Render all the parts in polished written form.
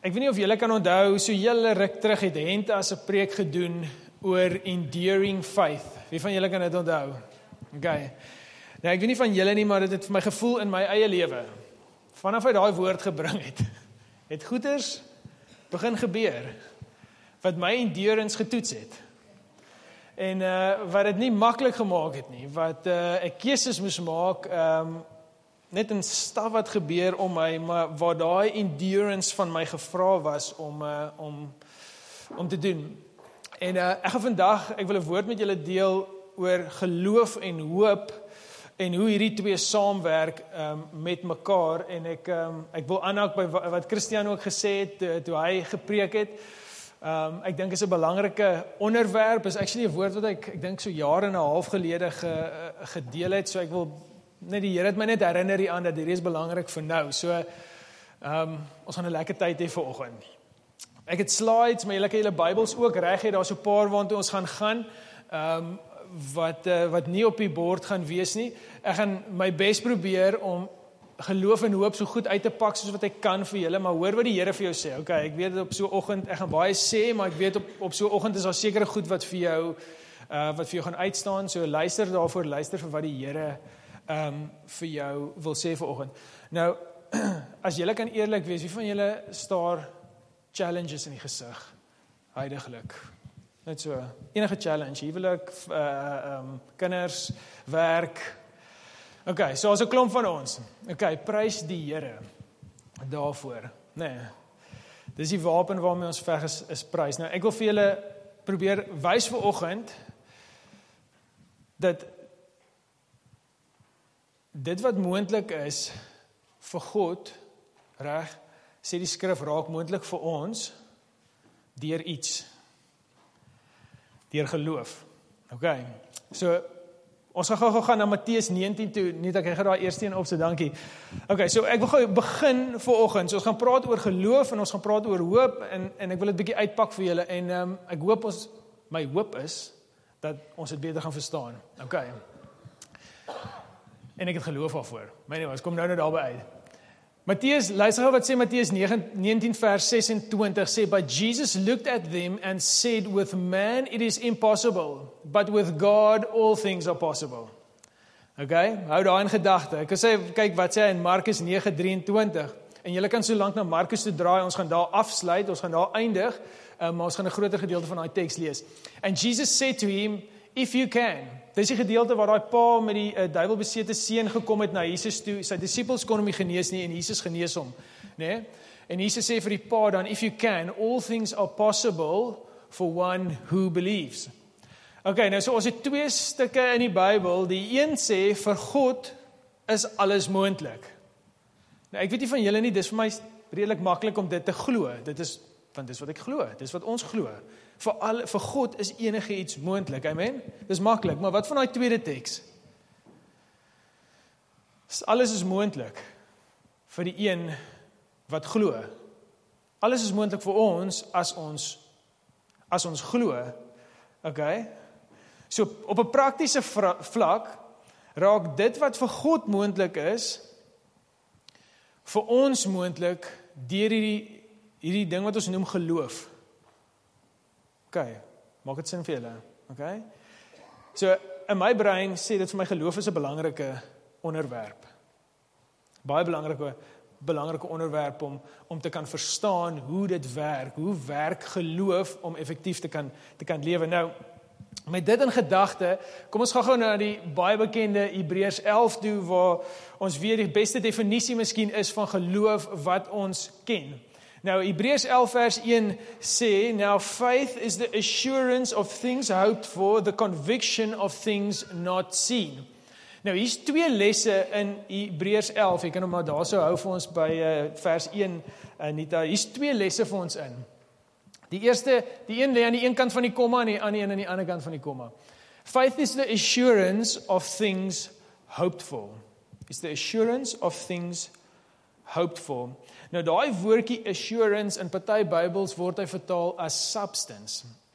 Ek weet nie of julle kan onthou, so julle ruk terug het Hente as 'n preek gedoen oor enduring faith. Wie van julle kan dit onthou? Okay. Nou ek weet nie van julle nie, maar dit het vir my gevoel in my eie lewe. Vanaf hy daai woord gebring het goeders begin gebeur wat my endurance getoets het. En wat dit nie maklik gemaak het nie, wat ek keuses moes maak, net 'n stap wat gebeur om my, maar waar daai endurance van my gevra was om te doen. En ek gaan vandag, ek wil 'n woord met julle deel oor geloof en hoop en hoe hierdie twee saamwerk met mekaar. En ek wil aanhaak by wat Christian ook gesê het toe hy gepreek het. Ek dink is 'n belangrike onderwerp, is actually 'n woord wat ek dink so jare en 'n half gelede gedeel het, so ek wil net die Here het my net herinner hieraan dat hierdie is belangrik vir nou, so ons gaan 'n lekker tyd hê vanoggend. Ek het slides, maar julle kan julle Bybels ook reg hê, daar's 'n paar waartoe ons gaan, wat nie op die bord gaan wees nie. Ek gaan my bes probeer om geloof en hoop so goed uit te pak soos wat ek kan vir julle, maar hoor wat die Here vir jou sê. Okay, ek weet op so 'n oggend, ek gaan baie sê, maar ek weet op so 'n oggend is daar sekere goed wat vir jou gaan uitstaan, so luister daarvoor, luister vir wat die Here vir jou wil sê vanoggend. Nou, as julle kan eerlik wees, wie van julle staar challenges in die gesig? Huidiglik. Net so, enige challenge, huwelik, kinders, werk. Okay, so as 'n klomp van ons. Okay, prys die Here daarvoor. Nee. Dis die wapen waarmee ons veg is prys. Nou, ek wil vir julle probeer wys vanoggend dat dit wat moontlik is vir God, reg, sê die skrif, raak moontlik vir ons deur iets. Deur geloof. Okay. So ons gaan gou gaan na Matteus 19 toe, net ek gaan daar eers een op, so dankie. Okay, so ek wil gou begin vanoggend. So ons gaan praat oor geloof en ons gaan praat oor hoop en ek wil dit bietjie uitpak vir julle en ek hoop my hoop is dat ons dit beter gaan verstaan. Okay. En ek het geloof daarvoor. Maar nee, ons kom nou daarby uit. Matteus, luister gou wat sê Matteus 19 vers 26 sê, but Jesus looked at them and said, with man it is impossible, but with God all things are possible. Okay, hou daar in gedagte. Ek kan sê, kyk wat sê hy in Markus 9:23, en julle kan so lank na Markus toe draai, ons gaan daar afsluit, ons gaan daar eindig, maar ons gaan 'n groter gedeelte van daai teks lees. And Jesus said to him, if you can. Dis die gedeelte waar daai pa met die duiwelbesete seun gekom het na Jesus toe. Sy disippels kon hom nie genees nie en Jesus genees hom, né? En Jesus sê vir die pa dan, if you can, all things are possible for one who believes. Okay, nou so ons het twee stukke in die Bybel. Die een sê vir God is alles moontlik. Nou ek weet nie van julle nie, dis vir my redelik maklik om dit te glo. Want dis wat ek glo, dis wat ons glo. Vir God is enige iets moontlik, amen? Dis maklik, maar wat van daai tweede teks? Alles is moontlik vir die een wat glo. Alles is moontlik vir ons as ons glo. Okay? So op 'n praktiese vlak raak dit wat vir God moontlik is vir ons moontlik deur hierdie ding wat ons noem geloof. Okay, maak dit sin vir julle? Okay? So in my brein sê dit vir my geloof is 'n belangrike onderwerp. Baie belangrike onderwerp om te kan verstaan hoe dit werk. Hoe werk geloof om effektief te kan lewe? Nou, met dit in gedagte, kom ons gou na die baie bekende Hebreërs 11 toe, waar ons weer die beste definisie miskien is van geloof wat ons ken. Nou, Hebreërs 11 vers 1 sê, now faith is the assurance of things hoped for, the conviction of things not seen. Nou, hier's twee lesse in Hebreërs 11, ek kan hom maar daar so hou vir ons by vers 1, Anita, hier's twee lesse vir ons in. Die een lê aan die een kant van die komma en die ander een aan die ander kant van die komma. Faith is the assurance of things hoped for. It's the assurance of things hoped for. Nou daai woordjie assurance in party Bybels word hy vertaal as substance.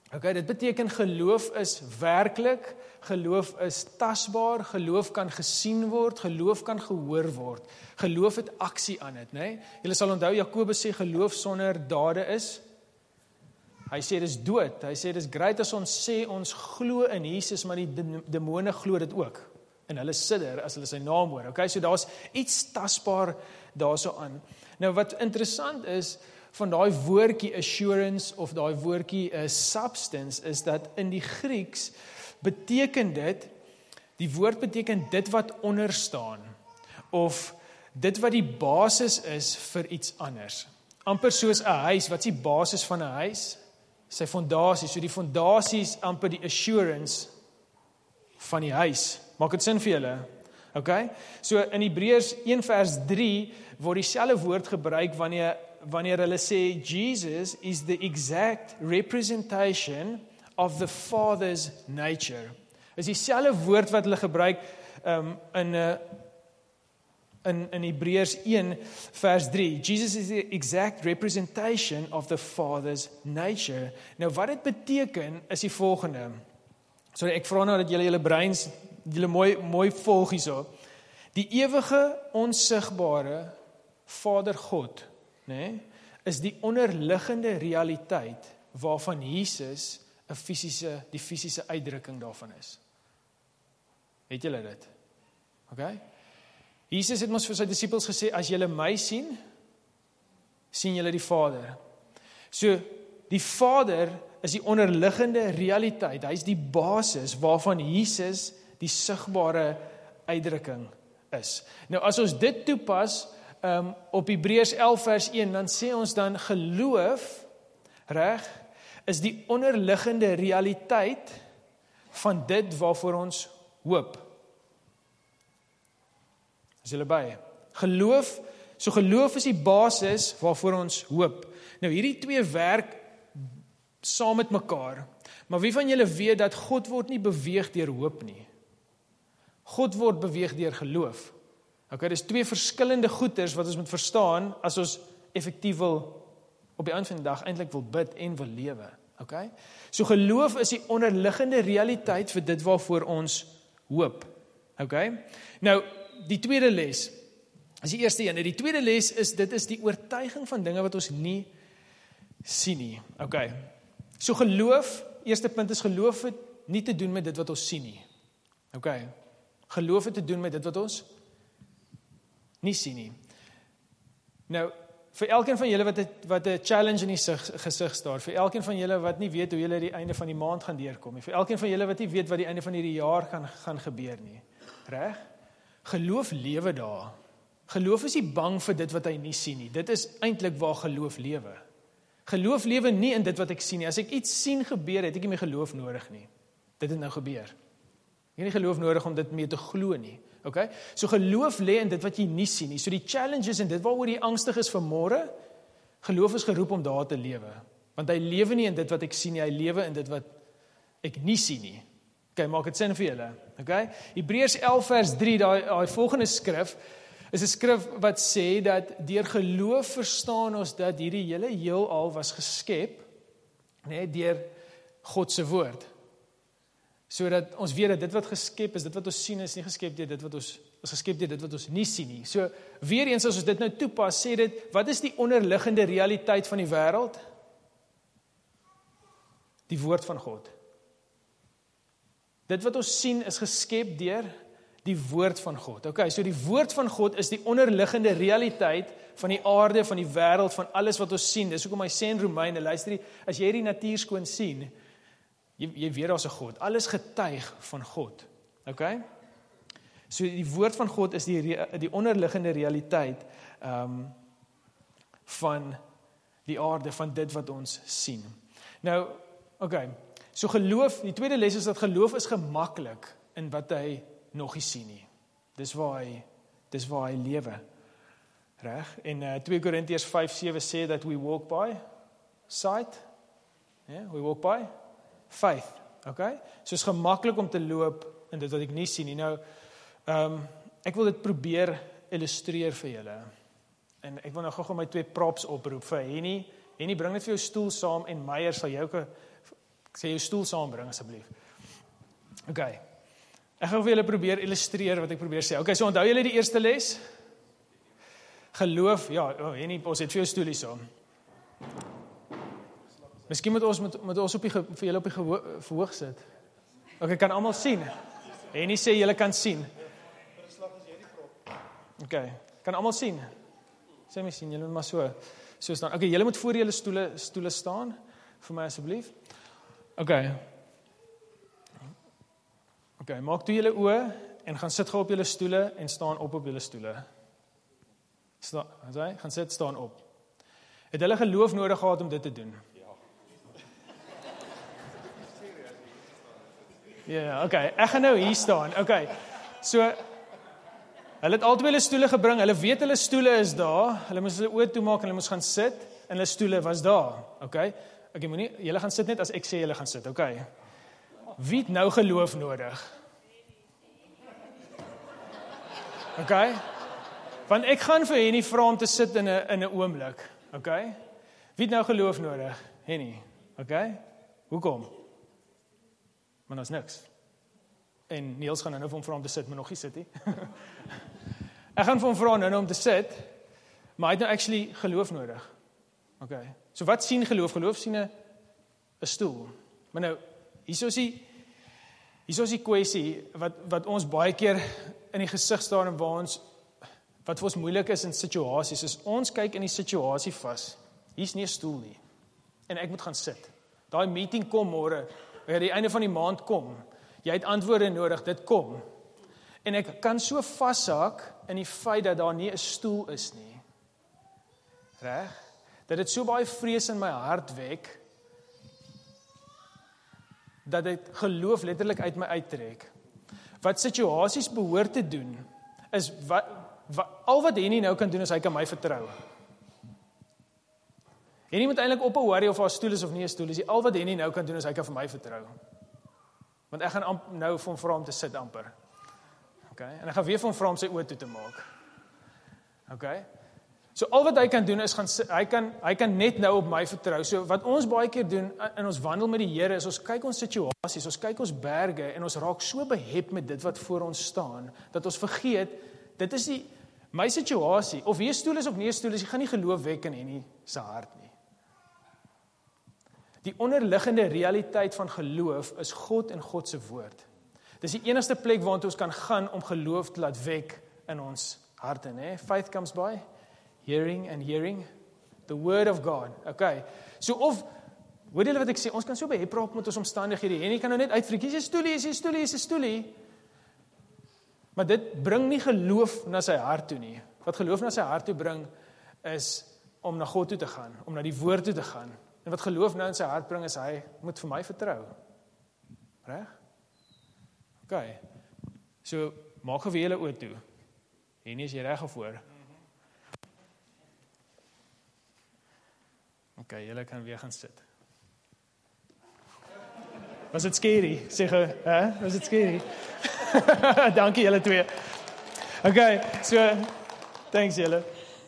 Okay, dit beteken geloof is werklik, geloof is tasbaar, geloof kan gesien word, geloof kan gehoor word. Geloof het aksie aan dit, né? Julle sal onthou Jakobus sê geloof sonder dade is. Hy sê dis dood. Hy sê dis great as ons sê ons glo in Jesus, maar die demone glo dit ook. En hulle sidder as hulle sy naam hoor. Okay, so daar's iets tasbaar daarso aan. Nou wat interessant is van daai woordjie assurance of daai woordjie substance is dat in die Grieks beteken dit, die woord beteken dit wat onder staan of dit wat die basis is vir iets anders. Amper soos 'n huis, wat is die basis van 'n huis? Sy fondasie, so die fondasie is amper die assurance van die huis. Maak dit sin vir julle? Okay? So in Hebreërs 1 vers 3 word dieselfde woord gebruik wanneer hulle sê Jesus is the exact representation of the Father's nature. Is dieselfde woord wat hulle gebruik in Hebreërs 1 vers 3. Jesus is the exact representation of the Father's nature. Nou wat dit beteken is die volgende. Sorry, ek vra nou dat julle breins julle mooi volg hierso. Die ewige onsigbare Vader God, né, is die onderliggende realiteit waarvan Jesus die fisiese uitdrukking daarvan is. Het julle dit? Okay? Jesus het mos vir sy disippels gesê, as julle my sien, sien julle die Vader. So, die Vader is die onderliggende realiteit. Hy is die basis waarvan Jesus die sigbare uitdrukking is. Nou, as ons dit toepas op Hebreërs 11 vers 1, dan sê ons dan geloof, reg, is die onderliggende realiteit van dit waarvoor ons hoop. Is julle by? Geloof is die basis waarvoor ons hoop. Nou hierdie twee werk saam met mekaar. Maar wie van julle weet dat God word nie beweeg deur hoop nie? God word beweeg deur geloof. Okay, dis twee verskillende goeders wat ons moet verstaan as ons effektief wil op die einde van die dag eintlik wil bid en wil lewe. Okay? So geloof is die onderliggende realiteit vir dit waarvoor ons hoop. Okay? Nou, die tweede les is die eerste een. Die tweede les is, dit is die oortuiging van dinge wat ons nie sien nie. Okay. So geloof, eerste punt is geloof het nie te doen met dit wat ons sien nie. Okay. Geloof het te doen met dit wat ons nie sien nie. Nou, vir elkeen van julle wat 'n challenge in die gesig staar, vir elkeen van julle wat nie weet hoe julle die einde van die maand gaan deurkom nie, vir elkeen van julle wat nie weet wat die einde van hierdie jaar gaan gebeur nie. Reg? Geloof lewe daar. Geloof is nie bang vir dit wat hy nie sien nie. Dit is eintlik waar geloof lewe. Geloof lewe nie in dit wat ek sien nie. As ek iets sien gebeur, het ek nie meer geloof nodig nie. Dit het nou gebeur. Ek het nie geloof nodig om dit mee te glo nie. Okay? So geloof lê in dit wat jy nie sien nie. So die challenge is en dit waaroor jy angstig is vir môre, geloof is geroep om daar te lewe. Want hy lewe nie in dit wat ek sien nie, hy lewe in dit wat ek nie sien nie. Okay, maak dit sin vir julle. Okay? Hebreërs 11 vers 3, daai volgende skrif is 'n skrif wat sê dat deur geloof verstaan ons dat hierdie hele heelal was geskep, net deur God se woord. Sodat ons weet dat dit wat geskep is, dit wat ons sien is nie geskep deur dit wat ons is geskep deur dit wat ons nie sien nie. So weer eens as ons dit nou toepas, sê dit, wat is die onderliggende realiteit van die wêreld? Die woord van God. Dit wat ons sien is geskep deur die woord van God. Okay, so die woord van God is die onderliggende realiteit van die aarde, van die wêreld, van alles wat ons sien. Dis hoekom hy sê in Romeine, luister, as jy hierdie natuur skoon sien, jy weet daar's 'n God. Alles getuig van God. Okay? So die woord van God is die onderliggende realiteit van die aarde, van dit wat ons sien. Nou, okay. So geloof, die tweede les is dat geloof is gemaklik in wat hy nog nie sien nie. Dis waar hy lewe. Reg? En 2 Korintiërs 5:7 sê that we walk by sight. Yeah, we walk by faith. Okay? So is gemaklik om te loop in dit wat ek nie sien nie. Nou, ek wil dit probeer illustreer vir julle. En ek wil nou gou my 2 props oproep vir Henny. Henny, bring net vir jou stoel saam en Meyer sal jou Ek sê jou stoel saambring asseblief. Okay. Ek gaan vir julle probeer illustreer wat ek probeer sê. Okay, so onthou julle die eerste les? Geloof, ja, Henny, ons het vir jou stoelie saam. Miskien moet ons op die vir julle op die verhoog sit. Okay, kan almal sien? Henny sê julle kan sien. Okay, kan almal sien? Sê my sien, julle moet maar so staan. Okay, julle moet voor julle stoele staan vir my asseblief. Okay, maak toe julle oë en gaan sit gou op julle stoele en staan op julle stoele. Gaan sit, staan op. Het hulle geloof nodig gehad om dit te doen? Ja, okay, ek gaan nou hier staan. Okay, so, hulle het albei hulle stoele gebring, hulle weet hulle stoele is daar, hulle moes hulle oë toemaak en hulle moes gaan sit, en hulle stoele was daar, okay? Okay, moenie, julle gaan sit net as ek sê julle gaan sit, okay? Wie het nou geloof nodig? Okay? Want ek gaan vir Henny vra om te sit in 'n oomblik, okay? Wie het nou geloof nodig? Henny, okay? Hoekom? Maar ons niks. En Niels gaan nou vir hom vra om te sit, maar nog nie sit nie. Ek gaan vir hom vra nou om te sit, maar hy het nou actually geloof nodig. Okay. So wat sien geloof? Geloof sien 'n stoel. Maar nou, hier is die kwessie wat ons baie keer in die gesig staan en wat vir ons moeilik is in situasies, is ons kyk in die situasie vas. Hier's nie 'n stoel nie. En ek moet gaan sit. Daai meeting kom môre, die einde van die maand kom. Jy het antwoorde nodig, dit kom. En ek kan so vashaak in die feit dat daar nie 'n stoel is nie. Reg? Dat dit so baie vrees in my hart wek, dat dit geloof letterlik uit my uittrek. Wat situasies behoort te doen, is al wat Henny nou kan doen, is hy kan my vertrou. Henny moet eintlik ophou worry of haar stoel is of nie 'n stoel is. Al wat Henny nou kan doen, is hy kan vir my vertrou. Want ek gaan nou vir hom vra om te sit amper. Okay? En ek gaan weer vir hom vra om sy oë toe te maak. Okay? So al wat hy kan doen is hy kan net nou op my vertrou. So wat ons baie keer doen in ons wandel met die Here is ons kyk ons situasies, ons kyk ons berge en ons raak so behep met dit wat voor ons staan dat ons vergeet dit is my situasie of wie 'n stoel is of nie 'n stoel is, jy gaan nie geloof wek in Henny se hart nie. Die onderliggende realiteit van geloof is God en God se woord. Dis die enigste plek waar ons kan gaan om geloof te laat wek in ons harte, né? Faith comes by hearing and hearing the word of God. Okay. So of hoor julle wat ek sê, ons kan so behep raak met ons omstandighede. En jy kan nou net uitfreek, hier is 'n stoelie. Maar dit bring nie geloof na sy hart toe nie. Wat geloof na sy hart toe bring is om na God toe te gaan, om na die woord toe te gaan. En wat geloof nou in sy hart bring is hy moet vir my vertrou. Reg? Okay. So maak gou weer julle oë toe. En is jy reg of voor? Okay, julle kan weer gaan sit. Was dit scary? Sê gou, hè? Was dit scary? Dankie julle twee. Okay, so thanks julle.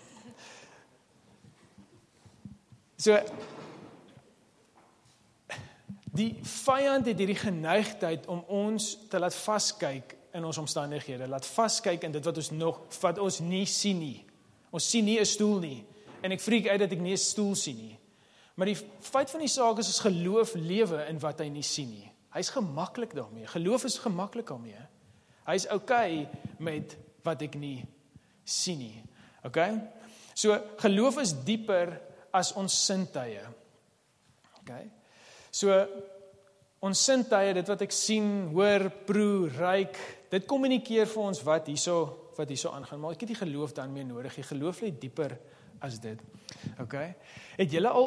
So die vyand het hierdie geneigtheid om ons te laat vaskyk in ons omstandighede, laat vaskyk in dit wat ons nie sien nie. Ons sien nie 'n stoel nie. En ek freak uit dat ek nie 'n stoel sien nie. Maar die feit van die saak is geloof lewe in wat hy nie sien nie. Hy's gemaklik daarmee. Geloof is gemaklik daarmee. Hy's okay met wat ek nie sien nie. Okay? So geloof is dieper as ons sintuie. Okay? So ons sintuie, dit wat ek sien, hoor, proe, ruik, dit kommunikeer vir ons wat hierso aangaan. Maar ek het nie geloof dan meer nodig. Die geloof lê dieper as dit. Okay? Het julle al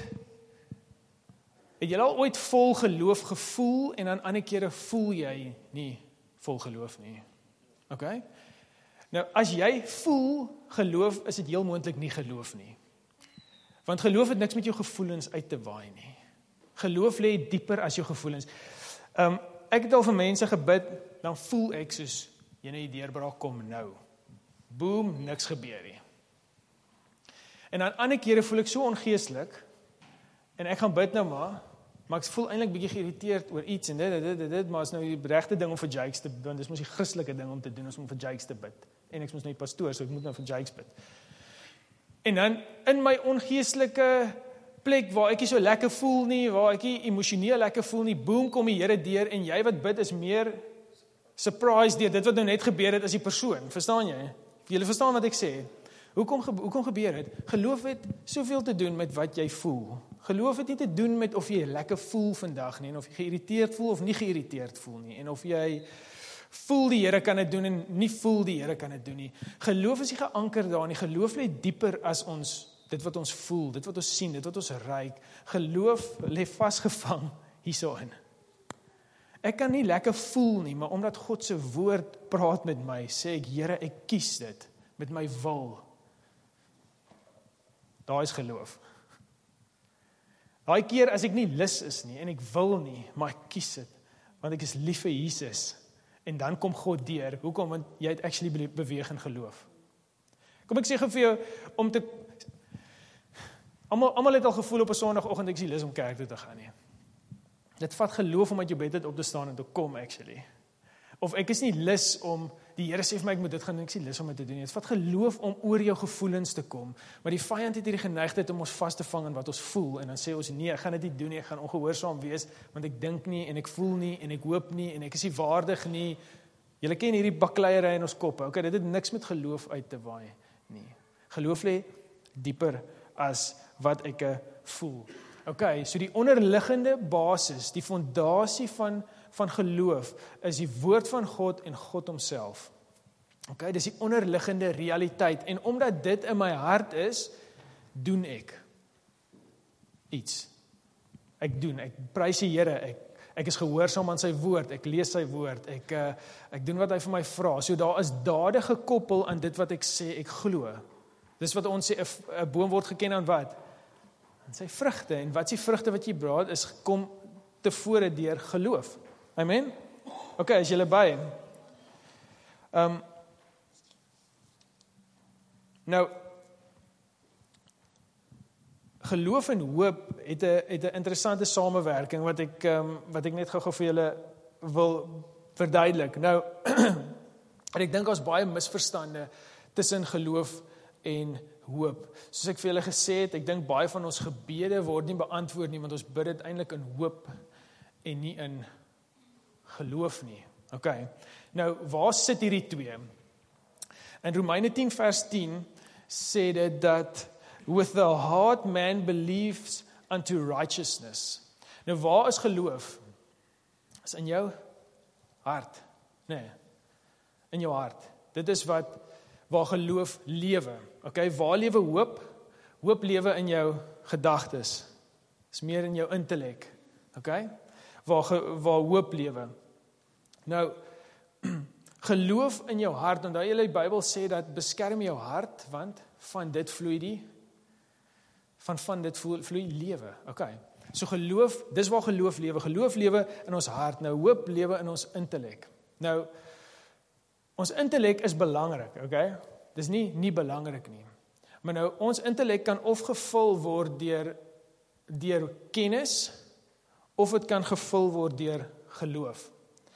ooit vol geloof gevoel en dan ander kere voel jy nie vol geloof nie? Okay? Nou, as jy voel geloof, is dit heel moontlik nie geloof nie. Want geloof het niks met jou gevoelens uit te waai nie. Geloof lê dieper as jou gevoelens. Ek het al vir mense gebid, dan voel ek soos, die deurbraak kom nou. Boom, niks gebeur nie. En dan ander kere voel ek so ongeestelik, en ek gaan bid nou maar, maar ek voel eintlik bietjie geïrriteerd oor iets en dit, maar is nou die regte ding om vir Jakes te doen, dis mos die Christelike ding om te doen, is om vir Jakes te bid. En ek is mos nou die pastoor, so ek moet nou vir Jakes bid. En dan, in my ongeestelike plek, waar ek nie so lekker voel nie, waar ek nie emosioneel lekker voel nie, boom, kom die Here deur, en jy wat bid is meer surprised deur dit wat nou net gebeur het as die persoon, verstaan jy? Julle verstaan wat ek sê? Hoekom gebeur dit? Geloof het soveel te doen met wat jy voel. Geloof het nie te doen met of jy lekker voel vandag nie, en of jy geïrriteerd voel of nie geïrriteerd voel nie, en of jy voel die Here kan dit doen en nie voel die Here kan dit doen nie. Geloof is nie geanker daar nie. Geloof lê dieper as dit wat ons voel, dit wat ons sien, dit wat ons ruik. Geloof lê vasgevang hierso-in. Ek kan nie lekker voel nie, maar omdat God se woord praat met my, sê ek, Here, ek kies dit met my wil. Daar is geloof. Daai keer as ek nie lus is nie en ek wil nie, maar ek kies dit, want ek is lief vir Jesus. En dan kom God deur. Hoekom? Want jy het actually beweeg in geloof. Kom ek sê vir jou, almal het al gevoel op 'n Sondagoggend, ek is nie lus om kerk toe te gaan nie. Dit vat geloof om uit jou bed uit op te staan en te kom, actually. Of ek is nie lus om, die Here sê vir my, ek moet dit gaan doen, ek is nie lus om dit te doen nie. Dit vat geloof om oor jou gevoelens te kom. Maar die vyand het hierdie geneigtheid om ons vas te vang in wat ons voel. En dan sê ons, nee, ek gaan dit nie doen nie, ek gaan ongehoorsaam wees, want ek dink nie, en ek voel nie, en ek hoop nie, en ek is nie waardig nie. Julle ken hierdie bakleierery in ons koppe. Okay, dit het niks met geloof uit te waai nie. Geloof lê dieper as wat ek voel. Okay, so die onderliggende basis, die fondasie van geloof, is die woord van God en God homself. Okay, dis die onderliggende realiteit. En omdat dit in my hart is, doen ek iets. Ek prys die Here, ek is gehoorsaam aan sy woord, ek lees sy woord, ek doen wat hy vir my vra. So daar is dade gekoppel aan dit wat ek sê, ek glo. Dis wat ons sê, 'n boom word geken aan wat? Aan sy vrugte. En wat is die vrugte wat jy braad, is kom tevore deur geloof. Amen? Okay, is julle by? Nou, geloof en hoop het 'n interessante samewerking wat ek net gou vir julle wil verduidelik. Nou, ek dink daar's baie misverstande tussen geloof en hoop. Soos ek vir julle gesê het, ek dink baie van ons gebede word nie beantwoord nie, want ons bid dit eintlik in hoop en nie in geloof nie. Okay. Nou, waar sit hierdie twee? In Romeine 10 vers 10 sê dit dat with the heart man believes unto righteousness. Nou, waar is geloof? Is in jou hart. Nee, in jou hart. Dit is waar geloof lewe. Okay, waar lewe hoop? Hoop lewe in jou gedagtes. Is meer in jou intellek. Okay? Waar hoop lewe. Nou, geloof in jou hart, onthou julle die Bybel sê dat beskerm jou hart, want van dit vloei dit vloei lewe. Okay. So geloof, dis waar geloof lewe. Geloof lewe in ons hart. Nou hoop lewe in ons intellek. Nou, ons intellek is belangrik, okay? Dis nie belangrik nie. Maar nou, ons intellek kan of gevul word deur kennis, of dit kan gevul word deur geloof.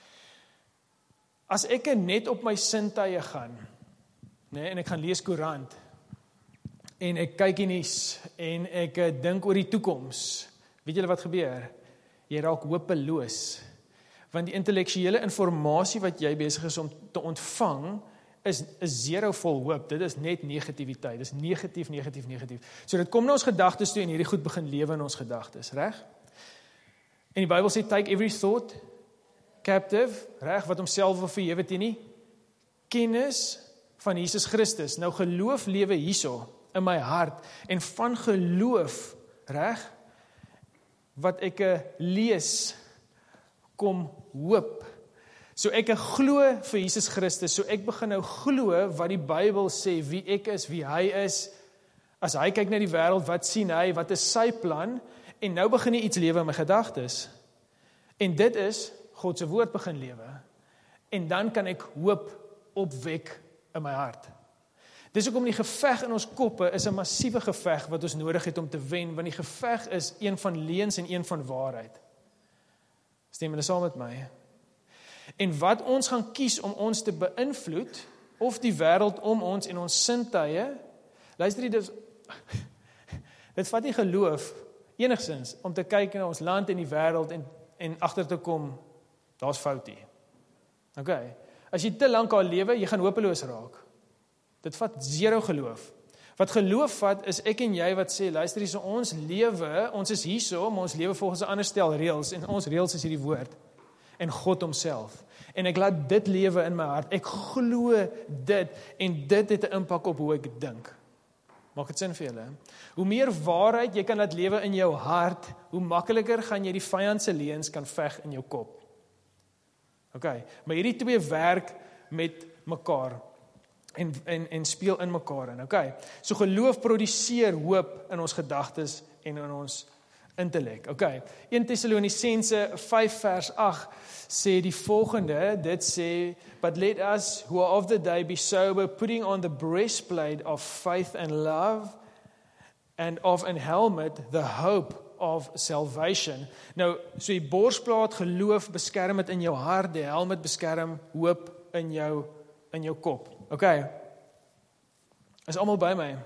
As ek net op my sintuie gaan, en ek gaan lees koerant, en ek kyk die nuus, en ek dink oor die toekoms, weet julle wat gebeur? Jy raak hopeloos, want die intellektuele informasie wat jy besig is om te ontvang, is zero vol hoop. Dit is net negativiteit. Dit is negatief. So dit kom na ons gedagtes toe en hierdie goed begin lewe in ons gedagtes, reg? En die Bybel sê, take every thought captive, reg, wat homself wil verhewe teen die kennis van Jesus Christus. Nou geloof lewe hierso in my hart, en van geloof, reg, wat ek lees, kom hoop. So ek glo vir Jesus Christus, so ek begin nou glo wat die Bybel sê, wie ek is, wie hy is. As hy kyk na die wêreld, wat sien hy, wat is sy plan? En nou begin hy iets lewe in my gedagtes. En dit is God se woord begin lewe. En dan kan ek hoop opwek in my hart. Dis hoekom die geveg in ons koppe is 'n massiewe geveg wat ons nodig het om te wen, want die geveg is een van leuns en een van waarheid. Stem julle saam met my? En wat ons gaan kies om ons te beïnvloed, of die wêreld om ons en ons sintuie, luister jy, dit vat nie geloof enigsins om te kyk na ons land en die wêreld en agter te kom, daar's fout hier. Okay. As jy te lank al lewe, jy gaan hopeloos raak. Dit vat zero geloof. Wat geloof vat, is ek en jy wat sê, luister hier, so ons lewe, ons is hierso, maar ons lewe volgens 'n ander stel reëls, en ons reëls is hierdie woord, en God homself. En ek laat dit lewe in my hart, ek glo dit, en dit het 'n impak op hoe ek dink. Maak dit sin vir julle? Hoe meer waarheid jy kan laat lewe in jou hart, hoe makliker gaan jy die vyand se leuns kan veg in jou kop. Okay, maar hierdie twee werk met mekaar en speel in mekaar in. Okay, so geloof produseer hoop in ons gedagtes en in ons intellek. Okay, 1 Tessalonisense 5 vers 8 sê die volgende, dit sê, but let us who are of the day be sober, putting on the breastplate of faith and love, and of an helmet, the hope of salvation. Nou, so die borsplaat geloof beskerm dit in jou hart, die helmet beskerm hoop in jou kop. Okay, is almal by my?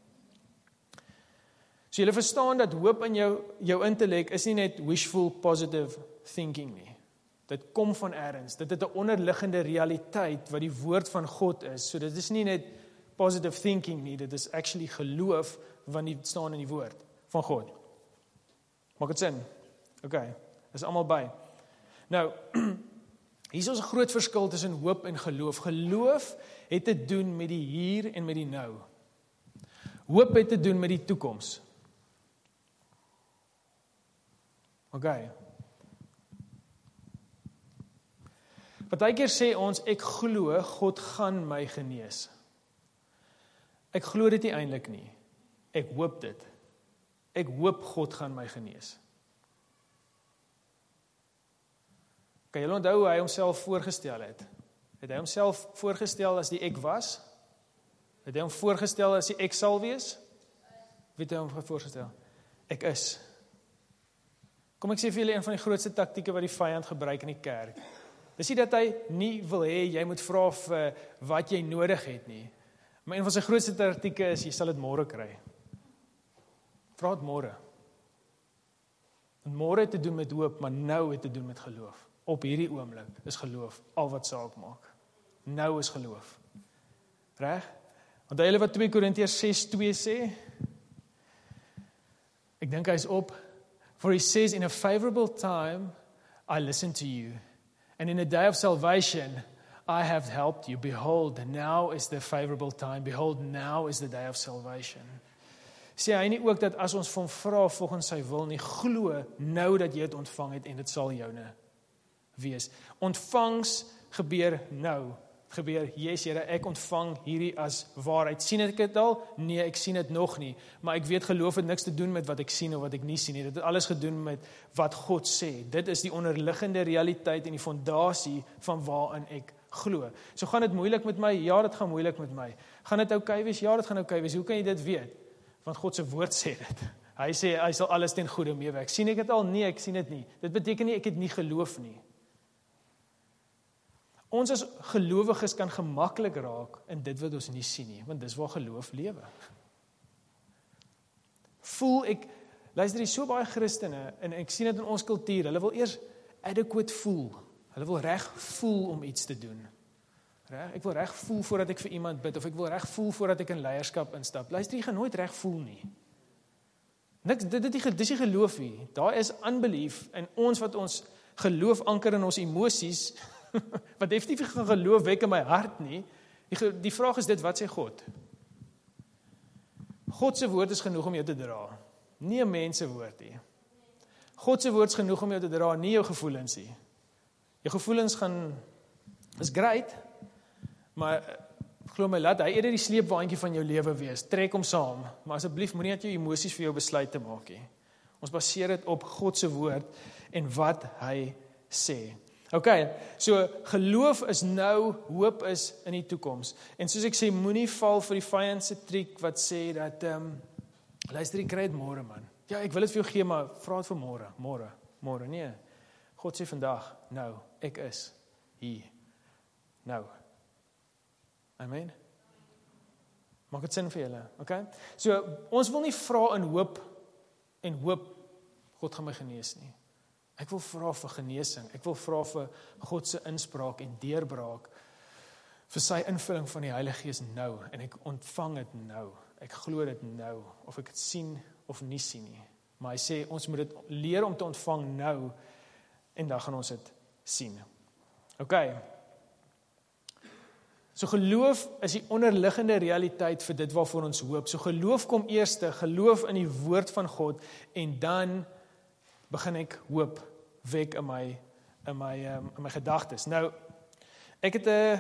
So julle verstaan dat hoop in jou intellek is nie net wishful positive thinking nie. Dit kom van ergens, dit het 'n onderliggende realiteit wat die woord van God is, so dit is nie net positive thinking nie, dit is actually geloof wat nie staan in die woord van God. Maak dit sin? Okay, is almal by. Nou, hier is ons 'n groot verskil tussen hoop en geloof. Geloof het te doen met die hier en met die nou. Hoop het te doen met die toekoms. Okay. Partykeer sê ons, ek glo God gaan my genees. Ek glo dit nie eintlik nie. Ek hoop dit. Ek hoop God gaan my genees. Kan julle onthou hoe hy homself voorgestel het? Het hy homself voorgestel as die ek was? Het hy hom voorgestel as die ek sal wees? Wie het hy hom voorgestel? Ek is. Kom ek sê vir julle, een van die grootste taktieke wat die vyand gebruik in die kerk. Dis nie dat hy nie wil hê jy moet vra vir wat jy nodig het nie. Maar een van sy grootste taktieke is, jy sal dit môre kry. Vra dit môre. En môre het te doen met hoop, maar nou het te doen met geloof. Op hierdie oomblik is geloof al wat saak maak. Nou is geloof. Reg? Want hulle wat 2 Korintiërs 6:2 sê, ek dink hy is op, for he says, in a favorable time, I listened to you. And in a day of salvation, I have helped you. Behold, now is the favorable time. Behold, now is the day of salvation. Sê hy nie ook dat as ons van vra volgens sy wil nie, glo nou dat jy het ontvang het en dit sal joune wees. Ontvangs gebeur nou. Gebeur, yes Here, ek ontvang hierdie as waarheid. Sien ek dit al? Nee, ek sien dit nog nie. Maar ek weet geloof het niks te doen met wat ek sien of wat ek nie sien nie. Dit het alles gedoen met wat God sê. Dit is die onderliggende realiteit en die fondasie van waarin ek glo. So gaan dit moeilik met my? Ja, dit gaan moeilik met my. Gaan dit oukei wees? Ja, dit gaan oukei wees. Hoe kan jy dit weet? Want God se woord sê dit. Hy sê, hy sal alles ten goeie meewerk. Sien ek dit al? Nee, ek sien dit nie. Dit beteken nie, ek het nie geloof nie. Ons as gelowiges kan gemaklik raak in dit wat ons nie sien nie, want dis waar geloof lewe. Voel ek, luister hier, so baie Christene, en ek sien dit in ons kultuur, hulle wil eers adequate voel. Hulle wil reg voel om iets te doen. Reg? Ek wil reg voel voordat ek vir iemand bid, of ek wil reg voel voordat ek in leierskap instap. Luister, jy gaan nooit reg voel nie. Niks, dis nie geloof nie. Daar is unbelief, en ons wat ons geloof anker in ons emosies, wat definitief nie geloof wek in my hart nie. Die vraag is dit, wat sê God? God se woord is genoeg om jou te dra. Nie 'n mens se woord nie. God se woord is genoeg om jou te dra, nie jou gevoelens nie. Jou gevoelens is great, maar glo my, laat hy eerder die sleepwaandjie van jou lewe wees. Trek hom saam, maar asseblief moenie dat jou emosies vir jou besluit te maak nie. Ons baseer dit op God se woord en wat hy sê. Okay, so geloof is nou, hoop is in die toekoms. En soos ek sê, moenie val vir die vyand se triek wat sê dat, luister, ek kry dit môre man. Ja, ek wil dit vir jou gee, maar vra dit vir môre, nee. God sê vandag, nou, ek is hier, nou. Amen. Maak dit sin vir julle, okay? So, ons wil nie vra in hoop, en hoop, God gaan my genees nie. Ek wil vra vir genesing, ek wil vra vir God se inspraak en deurbraak, vir sy invulling van die Heilige Gees nou, en ek ontvang dit nou, ek glo dit nou, of ek dit sien of nie sien nie. Maar hy sê, ons moet dit leer om te ontvang nou, en dan gaan ons dit sien. Okay. So geloof is die onderliggende realiteit vir dit waarvoor ons hoop. So geloof kom eerste, geloof in die woord van God, en dan begin ek hoop wek in my gedagtes. Nou, ek het 'n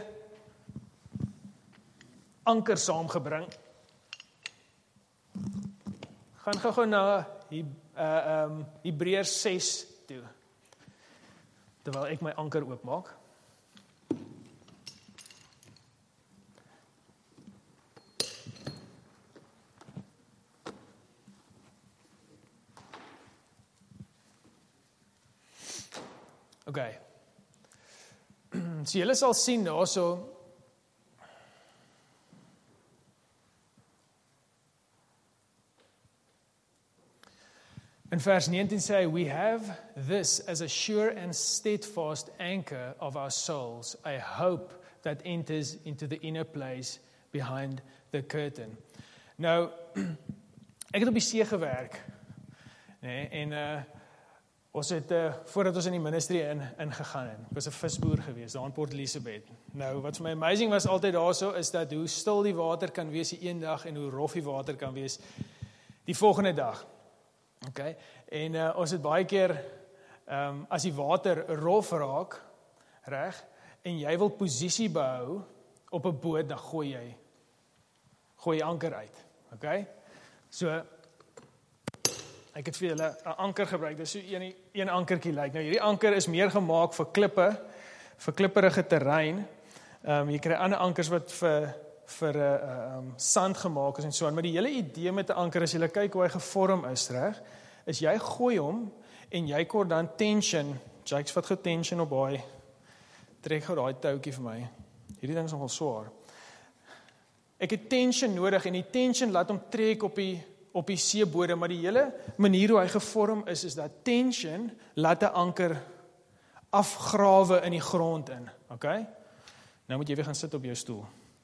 anker saamgebring. Gaan gou na Hebreërs 6 toe. Terwyl ek my anker oopmaak. Okay. So julle sal sien daarso in vers 19 sê hy, we have this as a sure and steadfast anchor of our souls, a hope that enters into the inner place behind the curtain. Nou, ek het op die see gewerk, nee, en ons het, voordat ons in die ministry ingegaan het, ek was 'n visboer gewees, daar in Port Elizabeth. Nou, wat vir my amazing was altyd daarso, is dat hoe stil die water kan wees die een dag, en hoe rof die water kan wees die volgende dag. Okay? En ons het baie keer, as die water rof raak, reg, en jy wil posisie behou op 'n boot, dan gooi jy anker uit. Okay? So, ek het vir julle 'n anker gebruik, dis so een ankertjie lyk. Nou hierdie anker is meer gemaak vir klippe, vir klipperige terrein. Jy kry ander ankers wat vir sand gemaak is en so aan, maar die hele idee met 'n anker, as jy kyk hoe hy gevorm is, reg, is jy gooi hom en jy kort dan tension, Jakes vat gou tension op daai, trek gou daai touwtjie vir my. Hierdie ding is nogal swaar. Ek het tension nodig en die tension laat hom trek op die seebodem, maar die hele manier hoe hy gevorm is dat tension laat 'n anker afgrawe in die grond in. Okay? Nou moet jy weer gaan sit op jou stoel.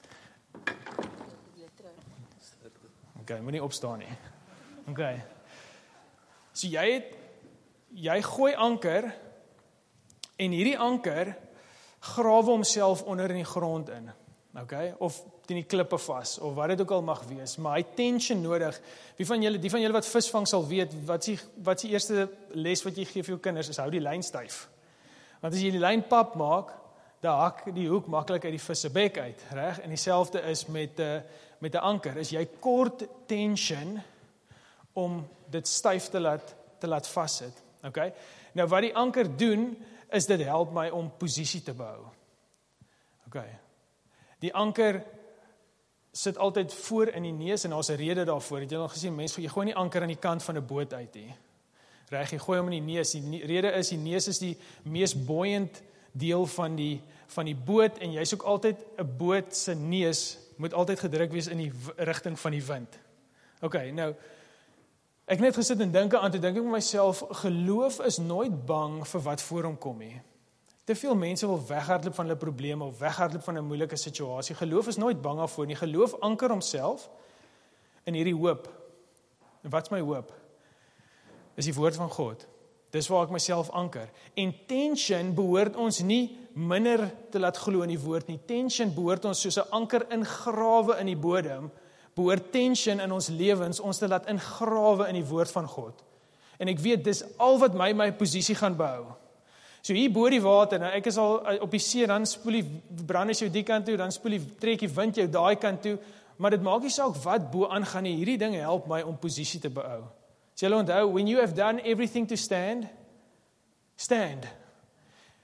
Okay, moenie opstaan nie. Okay. So jy gooi anker en hierdie anker grawe homself onder in die grond in. Okay? Of teen die klippe vas, of wat dit ook al mag wees, maar hy tension nodig. Die van julle wat visvang sal weet, wat is die eerste les wat jy gee vir jou kinders, is hou die lyn styf. Want as jy die lyn pap maak, dan hak die hoek maklik uit die vis se bek uit, reg? En dieselfde is met 'n anker, is jy kort tension om dit styf te laat vassit. Okay? Nou wat die anker doen, is dit help my om posisie te behou. Okay. Die anker sit altyd voor in die neus en daar's 'n rede daarvoor. Het jy al gesien, mense, jy gooi nie anker aan die kant van 'n boot uit nie. Reg, jy gooi hom in die neus. Die rede is, die neus is die mees buoyant deel van die boot, en jy soek altyd 'n boot se neus moet altyd gedruk wees in die rigting van die wind. Okay, nou, ek net gesit en dink ek met myself, geloof is nooit bang vir wat voor hom kom nie. Te veel mense wil weghardloop van hulle probleme of weghardloop van 'n moeilike situasie. Geloof is nooit bang daarvoor nie. Geloof anker homself in hierdie hoop. En wat's my hoop? Is die woord van God. Dis waar ek myself anker. En tension behoort ons nie minder te laat glo in die woord nie. Tension behoort ons soos 'n anker ingrawe in die bodem, behoort tension in ons lewens ons te laat ingrawe in die woord van God. En ek weet, dis al wat my posisie gaan behou. So hier bo die water, nou ek is al op die see, dan spoel die brand is jou die kant toe, dan trek die wind jou daai kant toe, maar dit maak nie saak wat bo aangaan nie, hierdie dinge help my om posisie te behou. So julle onthou, when you have done everything to stand, stand.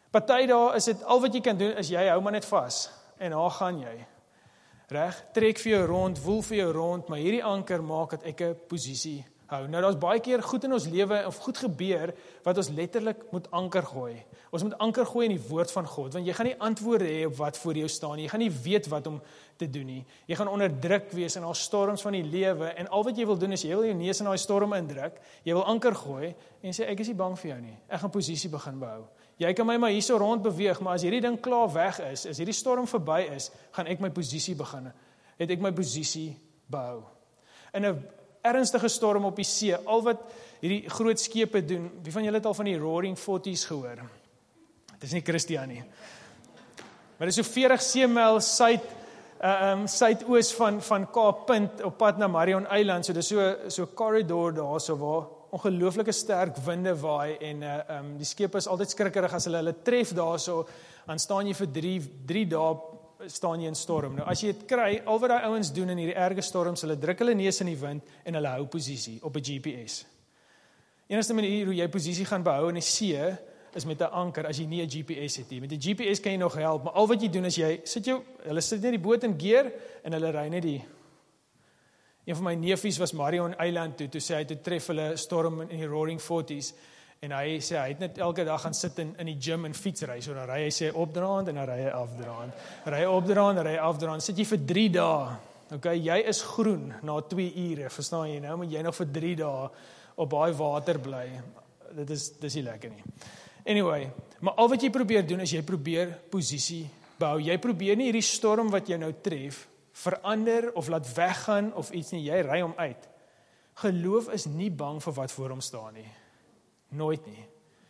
Party daar is dit, al wat jy kan doen, is jy hou maar net vas, en daar gaan jy. Reg? Trek vir jou rond, woel vir jou rond, maar hierdie anker maak dat ek 'n posisie hou. Nou daar's baie keer goed in ons lewe, of goed gebeur, wat ons letterlik moet anker gooi. Ons moet anker gooi in die woord van God, want jy gaan nie antwoorde hê op wat voor jou staan nie. Jy gaan nie weet wat om te doen nie. Jy gaan onder druk wees in al storms van die lewe, en al wat jy wil doen is, jy wil jou neus in daai storm indruk, jy wil anker gooi, en sê, ek is nie bang vir jou nie. Ek gaan posisie begin behou. Jy kan my maar hierso rond beweeg, maar as hierdie ding klaar weg is, as hierdie storm verby is, gaan ek my posisie begin. Het ek my posisie behou. In 'n ernstige storm op die see, al wat hierdie groot skepe doen, wie van julle het al van die Roaring Forties gehoor? Dit is nie Christian nie. Maar dit is so 40 seemyl suidoos van Kaap Punt op pad na Marion Eiland, so dis so 'n corridor daar, so waar ongelooflike sterk winde waai, en die skepe is altyd skrikkerig as hulle tref daar, so dan staan jy vir 3 dae staan jy in storm. Nou as jy dit kry, al wat daai ouens doen in hierdie erge storms, hulle druk hulle neus in die wind en hulle hou posisie op 'n GPS. Enigste manier hoe jy posisie gaan behou in die see is met 'n anker, as jy nie 'n GPS het nie. Met 'n GPS kan jy nog help, maar al wat jy doen is hulle sit net die boot in gear en hulle ry net die. Een van my neefies was Marion Eiland toe sê hy toe tref hulle storm in die Roaring Forties, en hy sê hy het net elke dag gaan sit in die gym en fietsry, so dan ry hy sê opdraand en dan ry hy afdraand. Ry opdraand, ry afdraand, sit jy vir 3 dae. Okay, jy is groen na 2 ure, verstaan jy nou, moet jy nog vir 3 dae op baie water bly. Dis nie lekker nie. Anyway, maar al wat jy probeer doen is jy probeer posisie behou. Jy probeer nie hierdie storm wat jou nou tref verander of laat weggaan of iets nie, jy ry hom uit. Geloof is nie bang vir wat voor hom staan nie. Nooit nie.